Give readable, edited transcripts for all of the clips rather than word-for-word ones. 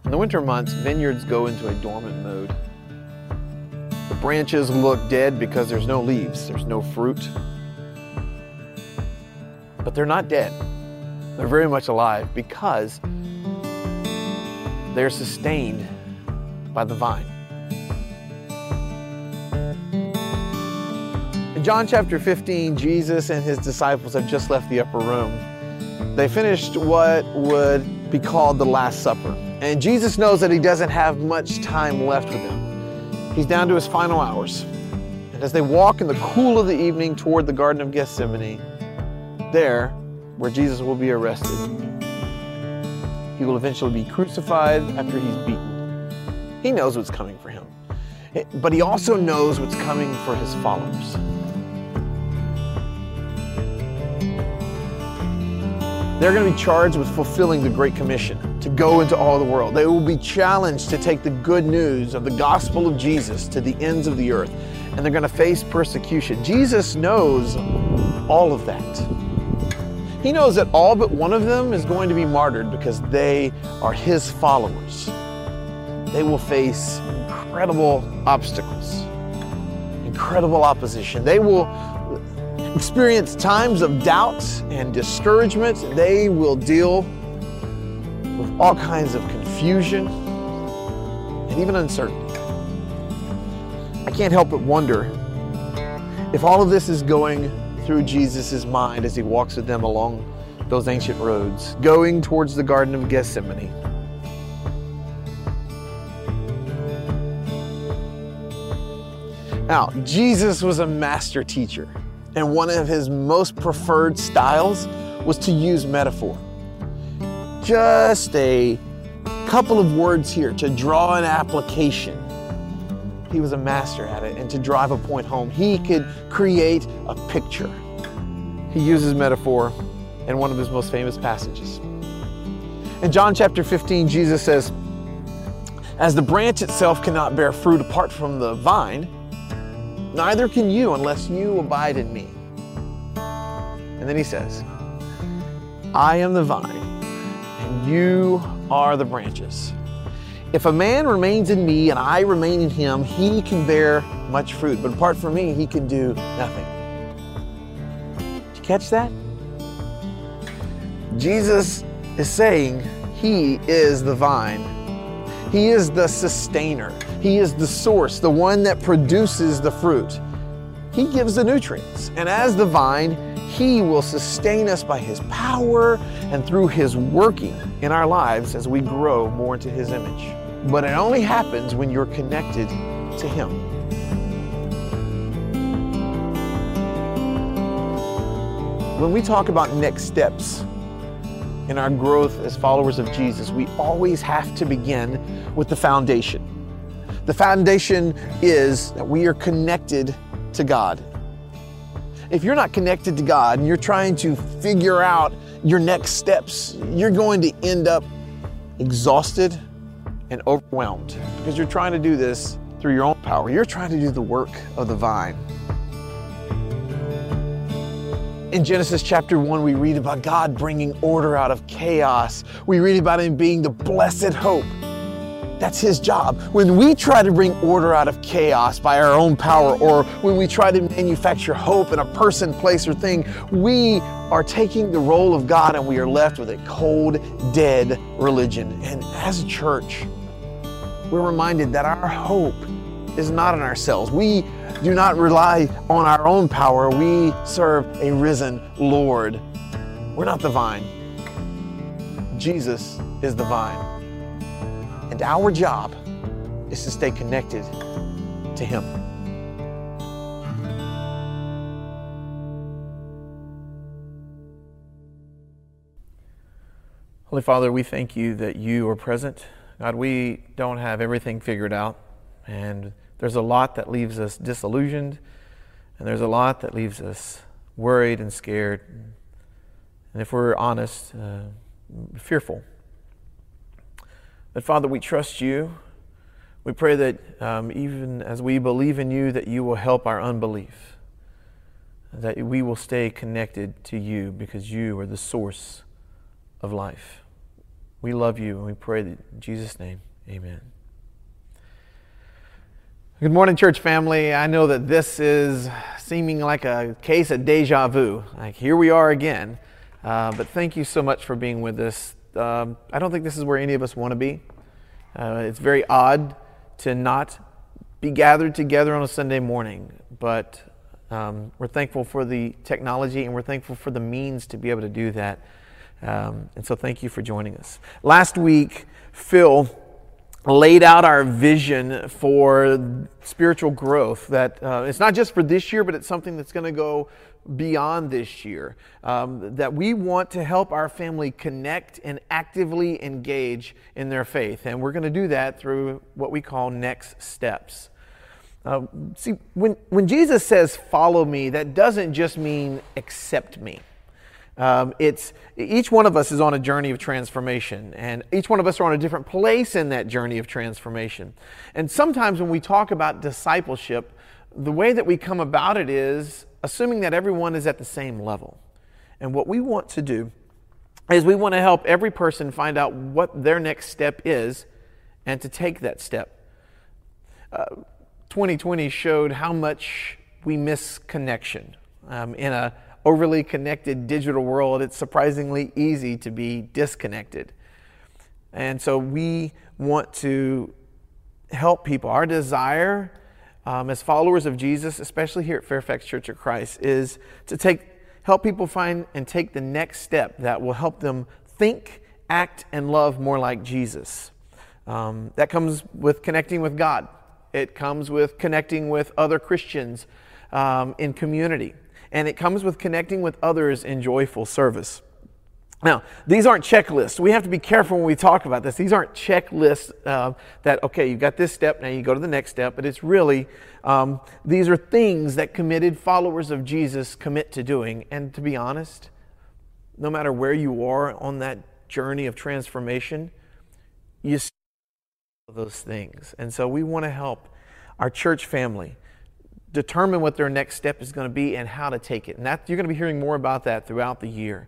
In the winter months, vineyards go into a dormant mode. The branches look dead because there's no leaves, there's no fruit. But they're not dead. They're very much alive because they're sustained by the vine. In John chapter 15, Jesus and his disciples have just left the upper room. They finished what would be called the Last Supper. And Jesus knows that he doesn't have much time left with them. He's down to his final hours. And as they walk in the cool of the evening toward the Garden of Gethsemane, there, where Jesus will be arrested, he will eventually be crucified after he's beaten. He knows what's coming for him, but he also knows what's coming for his followers. They're going to be charged with fulfilling the Great Commission, to go into all the world. They will be challenged to take the good news of the gospel of Jesus to the ends of the earth, and they're going to face persecution. Jesus knows all of that. He knows that all but one of them is going to be martyred because they are his followers. They will face incredible obstacles, incredible opposition. They will experience times of doubt and discouragement. They will deal with all kinds of confusion and even uncertainty. I can't help but wonder if all of this is going through Jesus' mind as he walks with them along those ancient roads, going towards the Garden of Gethsemane. Now, Jesus was a master teacher, and one of his most preferred styles was to use metaphor. Just a couple of words here to draw an application. He was a master at it, and to drive a point home, he could create a picture. He uses metaphor in one of his most famous passages. In John chapter 15, Jesus says, "As the branch itself cannot bear fruit apart from the vine, neither can you unless you abide in me." And then he says, "I am the vine, and you are the branches. If a man remains in me and I remain in him, he can bear much fruit. But apart from me, he can do nothing." Did you catch that? Jesus is saying he is the vine. He is the sustainer. He is the source, the one that produces the fruit. He gives the nutrients. And as the vine, he will sustain us by his power and through his working in our lives as we grow more into his image. But it only happens when you're connected to him. When we talk about next steps in our growth as followers of Jesus, we always have to begin with the foundation. The foundation is that we are connected to God. If you're not connected to God and you're trying to figure out your next steps, you're going to end up exhausted and overwhelmed because you're trying to do this through your own power. You're trying to do the work of the vine. In Genesis chapter 1, we read about God bringing order out of chaos. We read about him being the blessed hope. That's his job. When we try to bring order out of chaos by our own power, or when we try to manufacture hope in a person, place, or thing, we are taking the role of God and we are left with a cold, dead religion. And as a church, we're reminded that our hope is not in ourselves. We do not rely on our own power. We serve a risen Lord. We're not the vine. Jesus is the vine. And our job is to stay connected to him. Holy Father, we thank you that you are present. God, we don't have everything figured out, and there's a lot that leaves us disillusioned, and there's a lot that leaves us worried and scared, and if we're honest, fearful. But Father, we trust you. We pray that even as we believe in you, that you will help our unbelief, that we will stay connected to you because you are the source of life. We love you, and we pray that in Jesus' name, amen. Good morning, church family. I know that this is seeming like a case of deja vu. Like, here we are again. But thank you so much for being with us. I don't think this is where any of us want to be. It's very odd to not be gathered together on a Sunday morning, but we're thankful for the technology, and we're thankful for the means to be able to do that. And so thank you for joining us. Last week, Phil laid out our vision for spiritual growth, that it's not just for this year, but it's something that's going to go beyond this year, that we want to help our family connect and actively engage in their faith. And we're going to do that through what we call next steps. See, when Jesus says, follow me, that doesn't just mean accept me. It's each one of us is on a journey of transformation, and each one of us are on a different place in that journey of transformation. And sometimes when we talk about discipleship, the way that we come about it is assuming that everyone is at the same level. And what we want to do is we want to help every person find out what their next step is and to take that step. 2020 showed how much we miss connection. In a overly connected digital world, it's surprisingly easy to be disconnected. And so we want to help people. Our desire as followers of Jesus, especially here at Fairfax Church of Christ, is to help people find and take the next step that will help them think, act, and love more like Jesus. That comes with connecting with God. It comes with connecting with other Christians in community. And it comes with connecting with others in joyful service. Now, these aren't checklists. We have to be careful when we talk about this. These aren't checklists that, okay, you've got this step, now you go to the next step. But it's really, these are things that committed followers of Jesus commit to doing. And to be honest, no matter where you are on that journey of transformation, you still do those things. And so we want to help our church family determine what their next step is going to be and how to take it. And that you're going to be hearing more about that throughout the year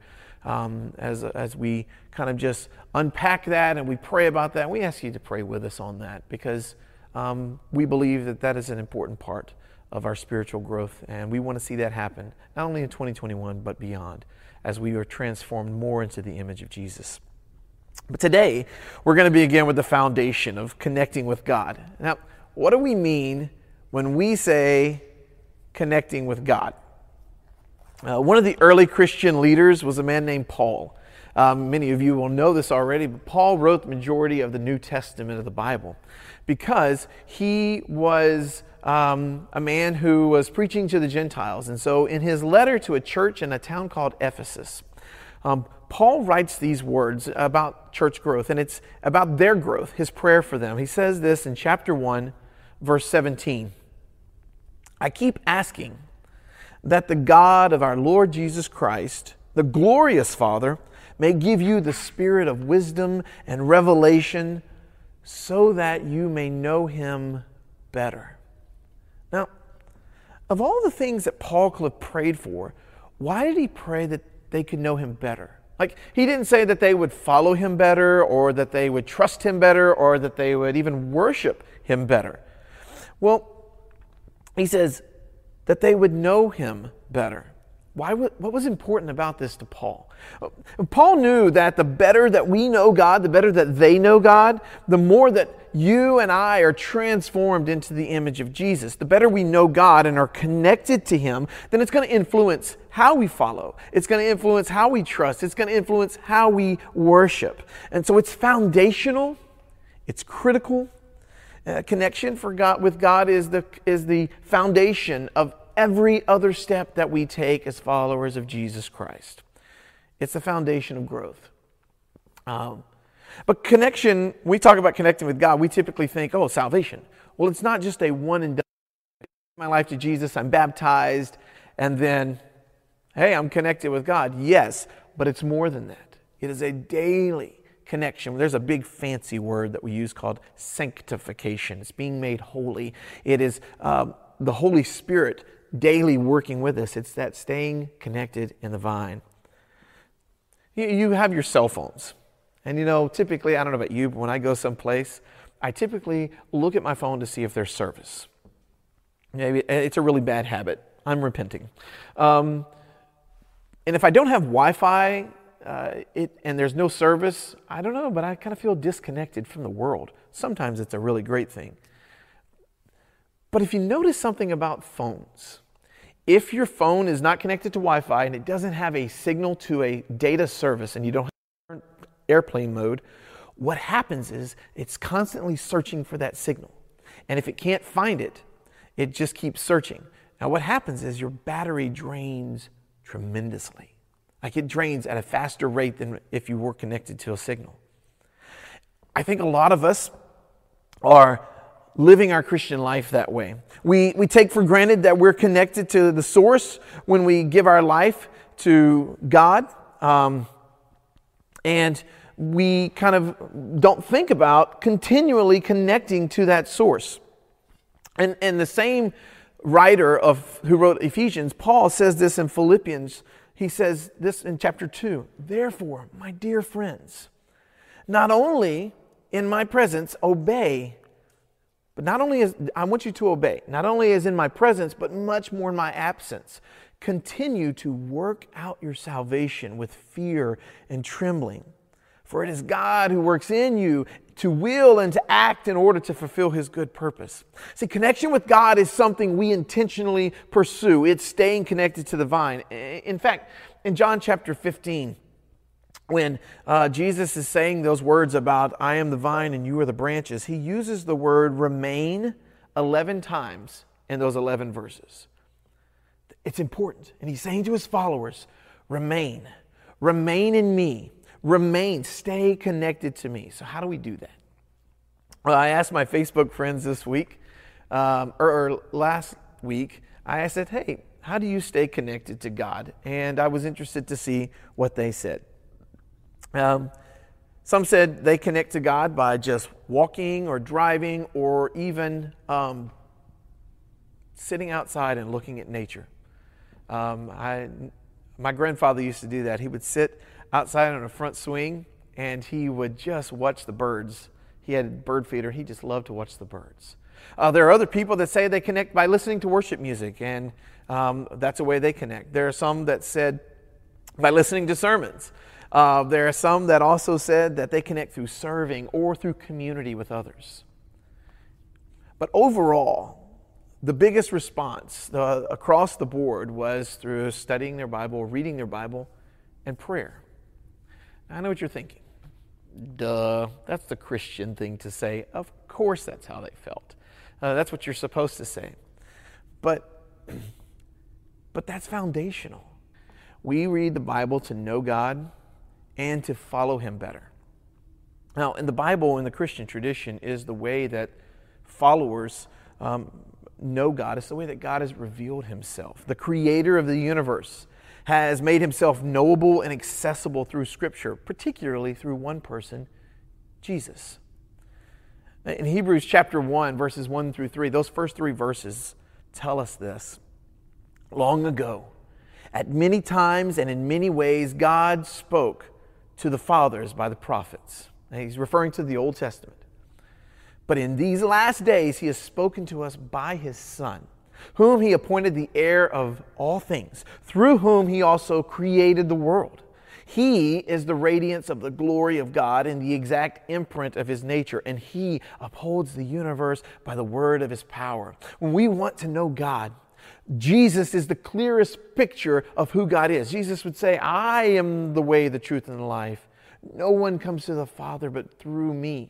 as we kind of just unpack that and we pray about that. We ask you to pray with us on that because we believe that that is an important part of our spiritual growth, and we want to see that happen not only in 2021 but beyond as we are transformed more into the image of Jesus. But today we're going to begin with the foundation of connecting with God. Now, what do we mean when we say connecting with God? One of the early Christian leaders was a man named Paul. Many of you will know this already, but Paul wrote the majority of the New Testament of the Bible because he was a man who was preaching to the Gentiles. And so in his letter to a church in a town called Ephesus, Paul writes these words about church growth, and it's about their growth, his prayer for them. He says this in chapter 1, verse 17. I keep asking that the God of our Lord Jesus Christ, the glorious Father, may give you the spirit of wisdom and revelation so that you may know Him better. Now, of all the things that Paul could have prayed for, why did he pray that they could know Him better? Like, he didn't say that they would follow Him better or that they would trust Him better or that they would even worship Him better. Well, he says that they would know Him better. What was important about this to Paul? Paul knew that the better that we know God, the better that they know God, the more that you and I are transformed into the image of Jesus. The better we know God and are connected to Him, then it's going to influence how we follow. It's going to influence how we trust. It's going to influence how we worship. And so it's foundational. It's critical. Connection with God is the foundation of every other step that we take as followers of Jesus Christ. It's the foundation of growth. But connection, we talk about connecting with God, we typically think, oh, salvation. Well, it's not just a one and done. I give my life to Jesus, I'm baptized, and then, hey, I'm connected with God. Yes, but it's more than that. It is a daily connection. There's a big fancy word that we use called sanctification. It's being made holy. It is the Holy Spirit daily working with us. It's that staying connected in the vine. You have your cell phones. And typically, I don't know about you, but when I go someplace, I typically look at my phone to see if there's service. Maybe it's a really bad habit. I'm repenting. And if I don't have Wi-Fi and there's no service, I don't know, but I kind of feel disconnected from the world. Sometimes it's a really great thing. But if you notice something about phones, if your phone is not connected to Wi-Fi and it doesn't have a signal to a data service and you don't have airplane mode, what happens is it's constantly searching for that signal. And if it can't find it, it just keeps searching. Now what happens is your battery drains tremendously. Like it drains at a faster rate than if you were connected to a signal. I think a lot of us are living our Christian life that way. We take for granted that we're connected to the source when we give our life to God. And we kind of don't think about continually connecting to that source. And the same writer who wrote Ephesians, Paul, says this in Philippians. He says this in chapter 2. Therefore, my dear friends, not only in my presence obey, but not only as I want you to obey, not only as in my presence, but much more in my absence. Continue to work out your salvation with fear and trembling. For it is God who works in you to will and to act in order to fulfill His good purpose. See, connection with God is something we intentionally pursue. It's staying connected to the vine. In fact, in John chapter 15, when Jesus is saying those words about, I am the vine and you are the branches, He uses the word remain 11 times in those 11 verses. It's important. And He's saying to His followers, remain in me. Remain, stay connected to me. So how do we do that? Well, I asked my Facebook friends this week, or last week, I said, hey, how do you stay connected to God? And I was interested to see what they said. Some said they connect to God by just walking or driving or even sitting outside and looking at nature. My grandfather used to do that. He would sit outside on a front swing and he would just watch the birds. He had a bird feeder. He just loved to watch the birds. There are other people that say they connect by listening to worship music, and that's a way they connect. There are some that said by listening to sermons. There are some that also said that they connect through serving or through community with others. But overall, the biggest response across the board was through studying their Bible, reading their Bible, and prayer. I know what you're thinking. Duh, that's the Christian thing to say. Of course that's how they felt. That's what you're supposed to say. But that's foundational. We read the Bible to know God and to follow Him better. Now, in the Bible, in the Christian tradition, is the way that followers know God. It's the way that God has revealed Himself. The Creator of the universe has made Himself knowable and accessible through Scripture, particularly through one person, Jesus. In Hebrews chapter 1, verses 1 through 3, those first 3 verses tell us this. Long ago, at many times and in many ways, God spoke to the fathers by the prophets. And He's referring to the Old Testament. But in these last days, He has spoken to us by His Son, whom He appointed the heir of all things, through whom He also created the world. He is the radiance of the glory of God and the exact imprint of His nature, and He upholds the universe by the word of His power. When we want to know God, Jesus is the clearest picture of who God is. Jesus would say, I am the way, the truth, and the life. No one comes to the Father but through me.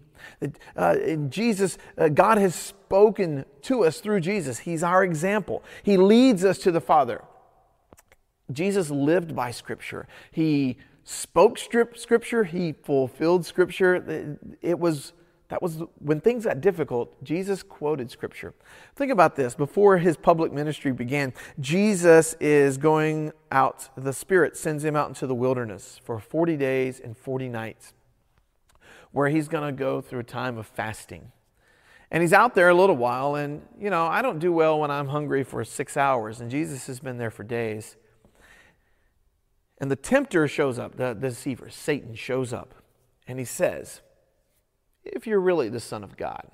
God has spoken to us through Jesus. He's our example. He leads us to the Father. Jesus lived by Scripture. He spoke Scripture. He fulfilled Scripture. That was when things got difficult, Jesus quoted Scripture. Think about this. Before His public ministry began, Jesus is going out. The Spirit sends Him out into the wilderness for 40 days and 40 nights, where He's going to go through a time of fasting. And He's out there a little while, and, I don't do well when I'm hungry for 6 hours, and Jesus has been there for days. And the tempter shows up, the deceiver, Satan shows up. And he says, if you're really the Son of God,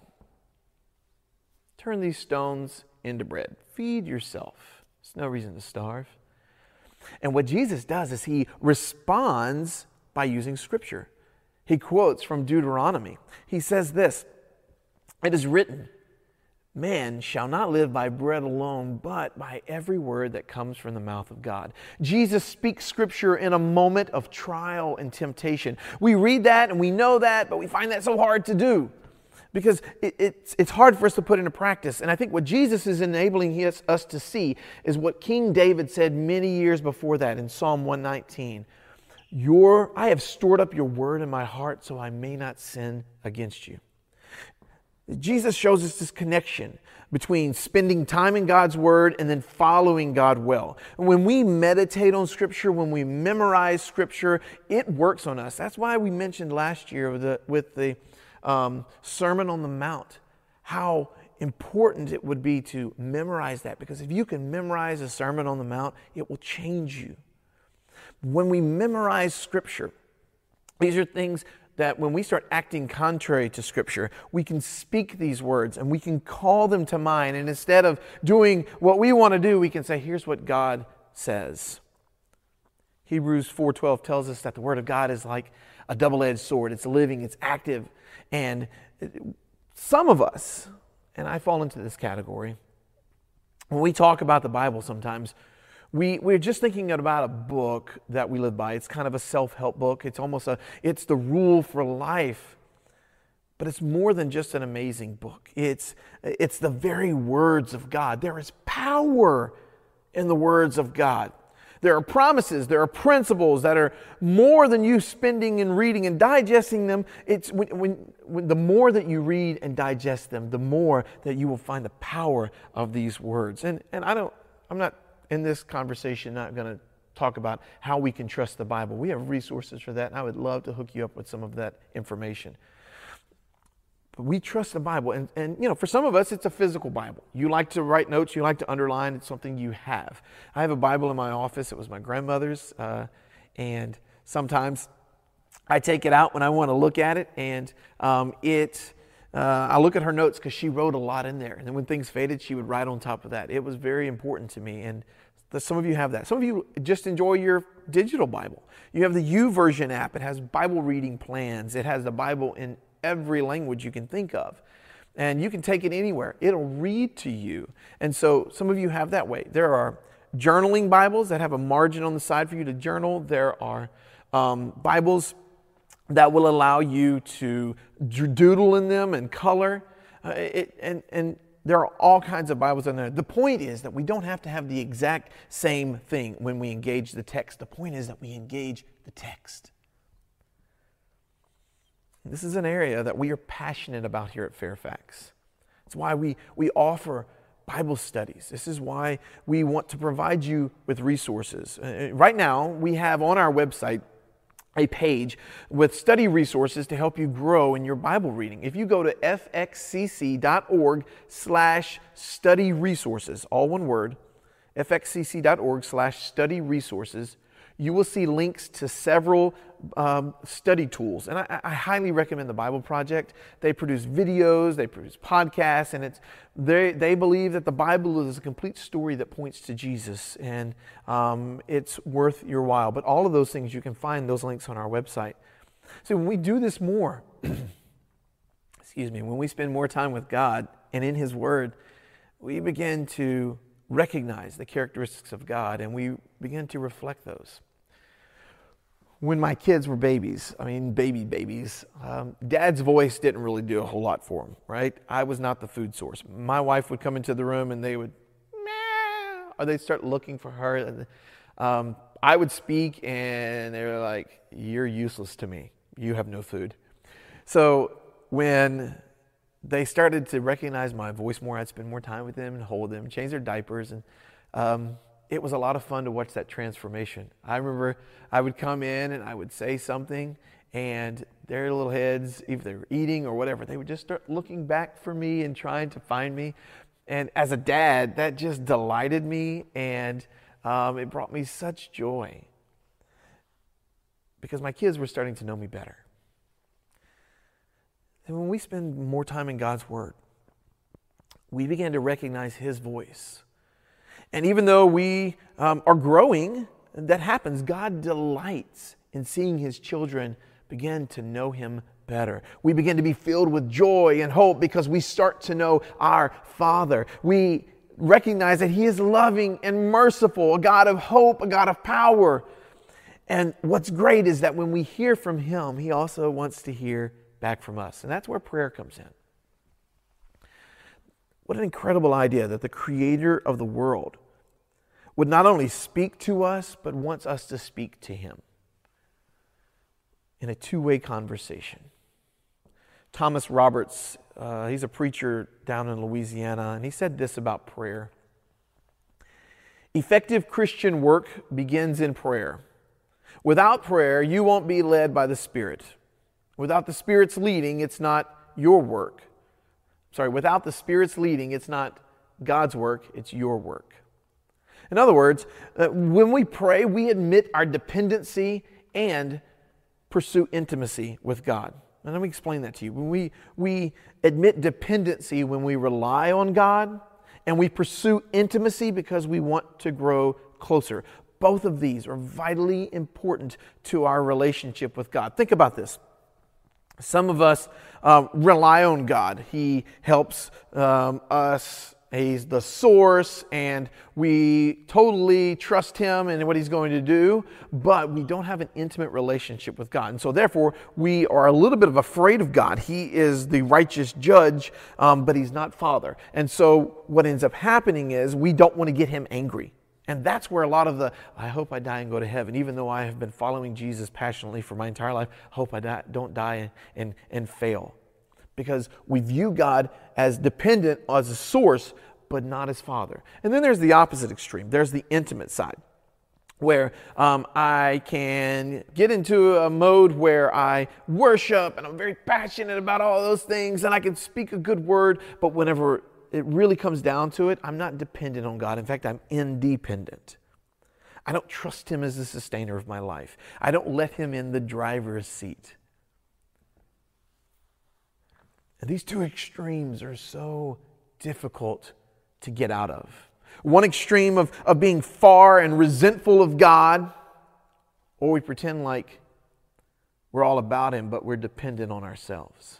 turn these stones into bread. Feed yourself. There's no reason to starve. And what Jesus does is he responds by using Scripture. He quotes from Deuteronomy. He says this, it is written, man shall not live by bread alone, but by every word that comes from the mouth of God. Jesus speaks Scripture in a moment of trial and temptation. We read that and we know that, but we find that so hard to do because it's hard for us to put into practice. And I think what Jesus is enabling us to see is what King David said many years before that in Psalm 119. I have stored up your word in my heart so I may not sin against you. Jesus shows us this connection between spending time in God's Word and then following God well. And when we meditate on Scripture, when we memorize Scripture, it works on us. That's why we mentioned last year with the Sermon on the Mount, how important it would be to memorize that. Because if you can memorize a Sermon on the Mount, it will change you. When we memorize Scripture, these are things that when we start acting contrary to Scripture, we can speak these words and we can call them to mind. And instead of doing what we want to do, we can say, here's what God says. Hebrews 4:12 tells us that the Word of God is like a double-edged sword. It's living, it's active. And some of us, and I fall into this category, when we talk about the Bible sometimes, we're just thinking about a book that we live by. It's kind of a self-help book. It's the rule for life. But it's more than just an amazing book. It's the very words of God. There is power in the words of God. There are promises, there are principles that are more than you spending and reading and digesting them. It's when the more that you read and digest them, the more that you will find the power of these words. And I'm not in this conversation not going to talk about how we can trust the Bible. We have resources for that, and I would love to hook you up with some of that information. But we trust the Bible, and for some of us, it's a physical Bible. You like to write notes, you like to underline, it's something you have. I have a Bible in my office. It was my grandmother's, and sometimes I take it out when I want to look at it, and I look at her notes because she wrote a lot in there. And then when things faded, she would write on top of that. It was very important to me. And some of you have that. Some of you just enjoy your digital Bible. You have the YouVersion app. It has Bible reading plans. It has the Bible in every language you can think of. And you can take it anywhere. It'll read to you. And so some of you have that way. There are journaling Bibles that have a margin on the side for you to journal. There are Bibles that will allow you to doodle in them and color. And there are all kinds of Bibles in there. The point is that we don't have to have the exact same thing when we engage the text. The point is that we engage the text. This is an area that we are passionate about here at Fairfax. It's why we offer Bible studies. This is why we want to provide you with resources. Right now, we have on our website a page with study resources to help you grow in your Bible reading. If you go to fxcc.org/study resources, all one word, fxcc.org/study resources, you will see links to several study tools. And I highly recommend the Bible Project. They produce videos, they produce podcasts, and they believe that the Bible is a complete story that points to Jesus, and it's worth your while. But all of those things, you can find those links on our website. So when we do this more, when we spend more time with God and in His Word, we begin to recognize the characteristics of God, and we begin to reflect those. When my kids were babies, babies, Dad's voice didn't really do a whole lot for them, right? I was not the food source. My wife would come into the room and they would, meow, or they'd start looking for her. I would speak and they were like, you're useless to me. You have no food. So when they started to recognize my voice more, I'd spend more time with them and hold them, change their diapers, and it was a lot of fun to watch that transformation. I remember I would come in and I would say something, and their little heads, if they were eating or whatever, they would just start looking back for me and trying to find me. And as a dad, that just delighted me, and it brought me such joy because my kids were starting to know me better. And when we spend more time in God's Word, we begin to recognize His voice. And even though we are growing, that happens. God delights in seeing His children begin to know Him better. We begin to be filled with joy and hope because we start to know our Father. We recognize that He is loving and merciful, a God of hope, a God of power. And what's great is that when we hear from Him, He also wants to hear back from us. And that's where prayer comes in. What an incredible idea that the Creator of the world would not only speak to us, but wants us to speak to Him in a two-way conversation. Thomas Roberts, he's a preacher down in Louisiana, and he said this about prayer. Effective Christian work begins in prayer. Without prayer, you won't be led by the Spirit. Without the Spirit's leading, it's not your work. Without the Spirit's leading, it's not God's work, it's your work. In other words, when we pray, we admit our dependency and pursue intimacy with God. And let me explain that to you. When we admit dependency when we rely on God, and we pursue intimacy because we want to grow closer. Both of these are vitally important to our relationship with God. Think about this. Some of us rely on God. He helps us. He's the source, and we totally trust Him and what He's going to do, but we don't have an intimate relationship with God. And so therefore, we are a little bit afraid of God. He is the righteous judge, but He's not Father. And so what ends up happening is we don't want to get Him angry. And that's where a lot of I hope I die and go to heaven. Even though I have been following Jesus passionately for my entire life, I hope I don't die and fail. Because we view God as dependent, as a source, but not as Father. And then there's the opposite extreme. There's the intimate side, where I can get into a mode where I worship and I'm very passionate about all those things and I can speak a good word, but whenever it really comes down to it, I'm not dependent on God. In fact, I'm independent. I don't trust Him as the sustainer of my life. I don't let Him in the driver's seat. And these two extremes are so difficult to get out of. One extreme of being far and resentful of God, or we pretend like we're all about Him, but we're dependent on ourselves.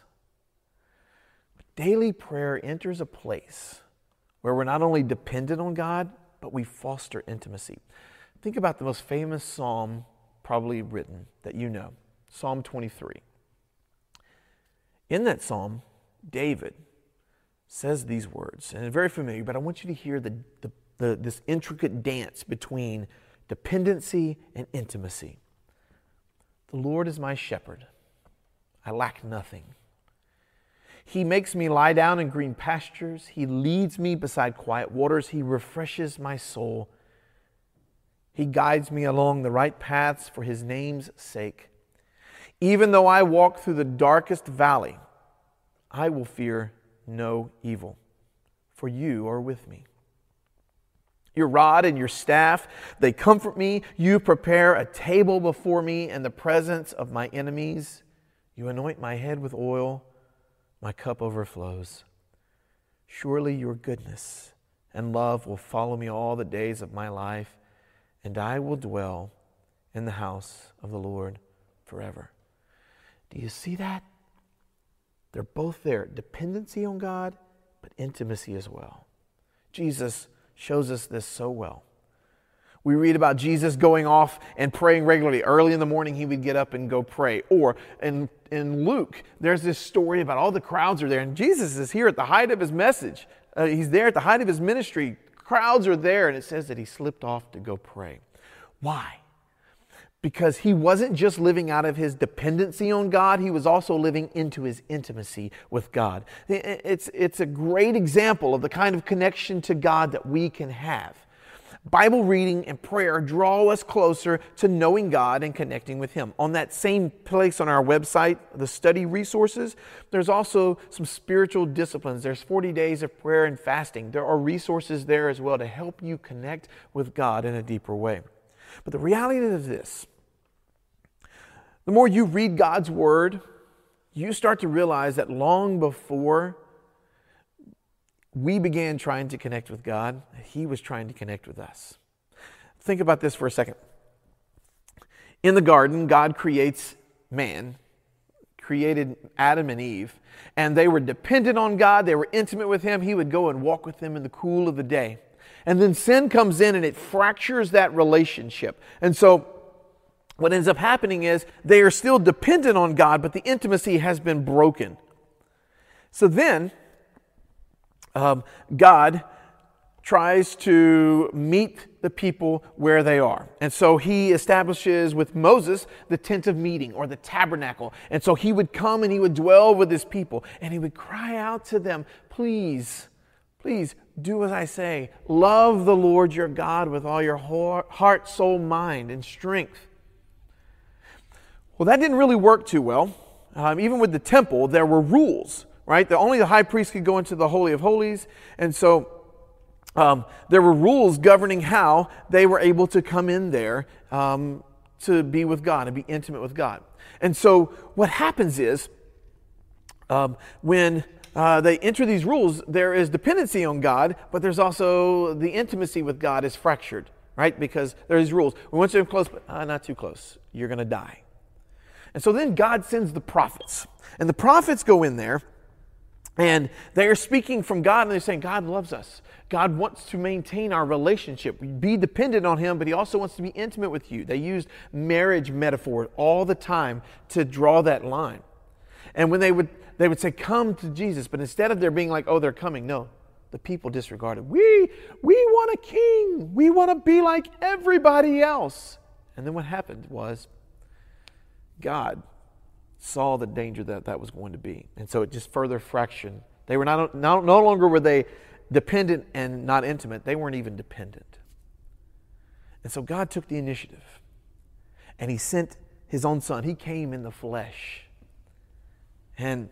Daily prayer enters a place where we're not only dependent on God, but we foster intimacy. Think about the most famous psalm probably written that you know, Psalm 23. In that psalm, David says these words, and it's very familiar, but I want you to hear this intricate dance between dependency and intimacy. The Lord is my shepherd. I lack nothing. He makes me lie down in green pastures. He leads me beside quiet waters. He refreshes my soul. He guides me along the right paths for His name's sake. Even though I walk through the darkest valley, I will fear no evil, for You are with me. Your rod and Your staff, they comfort me. You prepare a table before me in the presence of my enemies. You anoint my head with oil. My cup overflows. Surely Your goodness and love will follow me all the days of my life, and I will dwell in the house of the Lord forever. Do you see that? They're both there. Dependency on God, but intimacy as well. Jesus shows us this so well. We read about Jesus going off and praying regularly. Early in the morning, He would get up and go pray. Or in Luke, there's this story about all the crowds are there. And Jesus is here at the height of His message. He's there at the height of His ministry. Crowds are there. And it says that He slipped off to go pray. Why? Because He wasn't just living out of His dependency on God. He was also living into His intimacy with God. It's a great example of the kind of connection to God that we can have. Bible reading and prayer draw us closer to knowing God and connecting with Him. On that same place on our website, the study resources, there's also some spiritual disciplines. There's 40 days of prayer and fasting. There are resources there as well to help you connect with God in a deeper way. But the reality is this: the more you read God's Word, you start to realize that long before we began trying to connect with God, He was trying to connect with us. Think about this for a second. In the garden, God creates man, created Adam and Eve, and they were dependent on God. They were intimate with Him. He would go and walk with them in the cool of the day. And then sin comes in and it fractures that relationship. And so what ends up happening is they are still dependent on God, but the intimacy has been broken. So then, God tries to meet the people where they are. And so He establishes with Moses the tent of meeting, or the tabernacle. And so He would come and He would dwell with His people, and He would cry out to them, please, please do as I say. Love the Lord your God with all your heart, soul, mind, and strength. Well, that didn't really work too well. Even with the temple, there were rules, right? Only the high priest could go into the Holy of Holies. And so there were rules governing how they were able to come in there to be with God and be intimate with God. And so what happens is when they enter these rules, there is dependency on God, but there's also the intimacy with God is fractured, right? Because there are these rules. We want you to close, but not too close. You're going to die. And so then God sends the prophets. And the prophets go in there, and they are speaking from God, and they're saying, God loves us. God wants to maintain our relationship. We be dependent on Him, but He also wants to be intimate with you. They used marriage metaphor all the time to draw that line. And when they would say, come to Jesus, but instead of there being like, oh, they're coming, no, the people disregarded. We want a king. We want to be like everybody else. And then what happened was God saw the danger that was going to be. And so it just further fractured. They were no longer were they dependent and not intimate. They weren't even dependent. And so God took the initiative. And He sent His own Son. He came in the flesh. And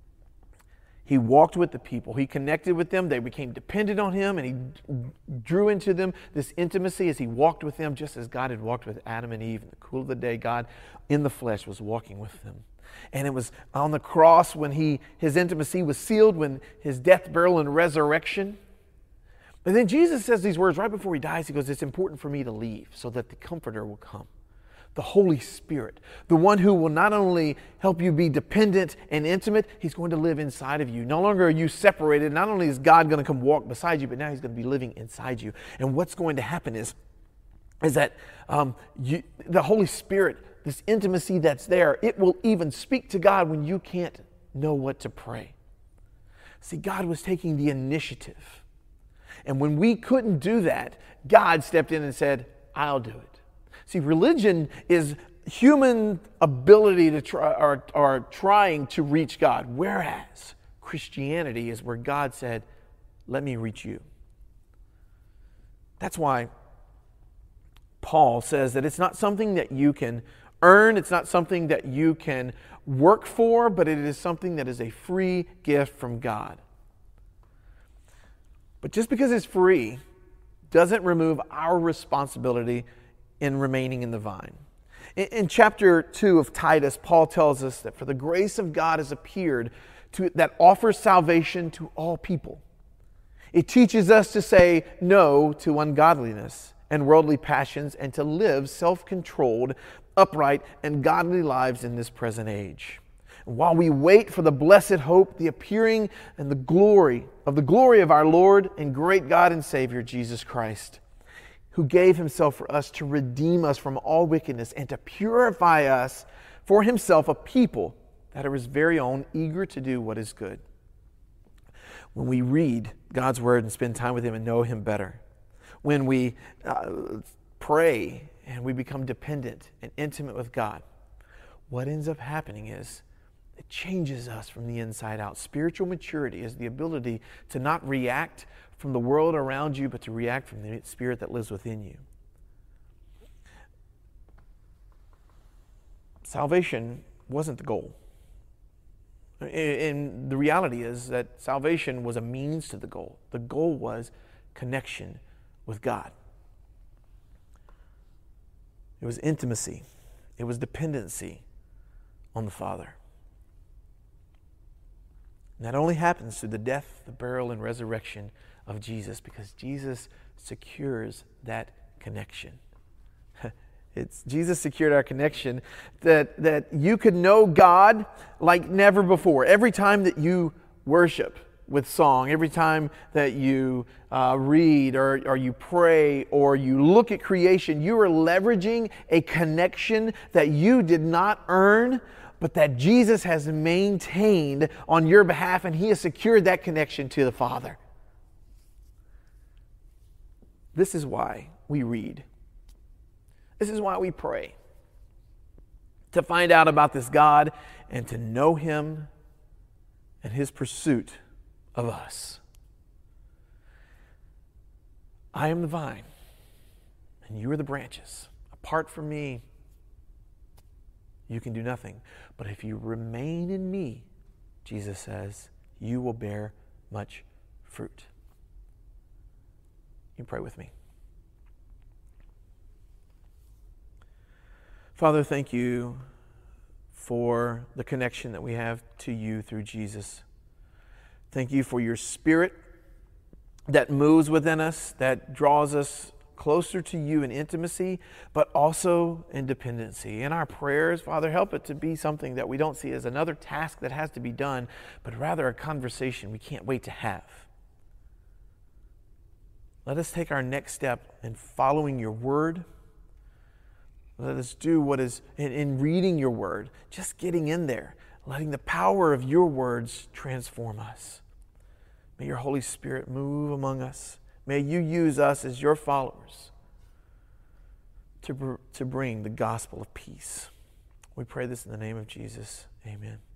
He walked with the people. He connected with them. They became dependent on Him. And He drew into them this intimacy as He walked with them, just as God had walked with Adam and Eve. In the cool of the day, God in the flesh was walking with them. And it was on the cross when His intimacy was sealed, when His death, burial, and resurrection. But then Jesus says these words right before He dies. He goes, it's important for me to leave so that the Comforter will come. The Holy Spirit, the one who will not only help you be dependent and intimate, He's going to live inside of you. No longer are you separated. Not only is God going to come walk beside you, but now He's going to be living inside you. And what's going to happen is that the Holy Spirit, this intimacy that's there, it will even speak to God when you can't know what to pray. See, God was taking the initiative. And when we couldn't do that, God stepped in and said, I'll do it. See, religion is human ability to try or trying to reach God, whereas Christianity is where God said, let me reach you. That's why Paul says that it's not something that you can earn, it's not something that you can work for, but it is something that is a free gift from God. But just because it's free doesn't remove our responsibility in remaining in the vine. In chapter 2 of Titus, Paul tells us that for the grace of God has appeared that offers salvation to all people. It teaches us to say no to ungodliness and worldly passions and to live self-controlled, upright, and godly lives in this present age. And while we wait for the blessed hope, the appearing and the glory of our Lord and great God and Savior, Jesus Christ, who gave Himself for us to redeem us from all wickedness and to purify us for Himself, a people that are His very own, eager to do what is good. When we read God's Word and spend time with Him and know Him better, when we pray and we become dependent and intimate with God, what ends up happening is it changes us from the inside out. Spiritual maturity is the ability to not react from the world around you, but to react from the Spirit that lives within you. Salvation wasn't the goal. And the reality is that salvation was a means to the goal. The goal was connection with God. It was intimacy. It was dependency on the Father. And that only happens through the death, the burial, and resurrection of Jesus, because Jesus secures that connection. Jesus secured our connection that you could know God like never before. Every time that you worship with song, every time that you read or you pray or you look at creation, you are leveraging a connection that you did not earn, but that Jesus has maintained on your behalf, and He has secured that connection to the Father. This is why we read. This is why we pray. To find out about this God and to know Him and His pursuit of us. I am the vine, and you are the branches. Apart from me, you can do nothing. But if you remain in me, Jesus says, you will bear much fruit. You pray with me. Father, thank you for the connection that we have to you through Jesus. Thank you for your Spirit that moves within us, that draws us closer to you in intimacy, but also in dependency. In our prayers, Father, help it to be something that we don't see as another task that has to be done, but rather a conversation we can't wait to have. Let us take our next step in following your word. Let us do what is, in reading your word, just getting in there, letting the power of your words transform us. May your Holy Spirit move among us. May you use us as your followers to bring the gospel of peace. We pray this in the name of Jesus. Amen.